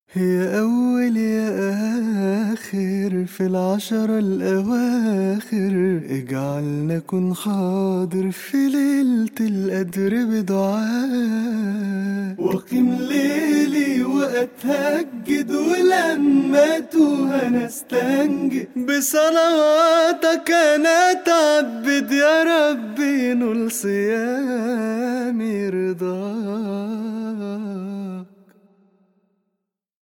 يا أول يا آخر في العشرة الأواخر، اجعلنا كن حاضر في ليلة القدر بدعاء. وقم ليلي وأتهجد، ولما توه نستنجد بصلواتك أنا أتعبد. يا ربي نول صيامي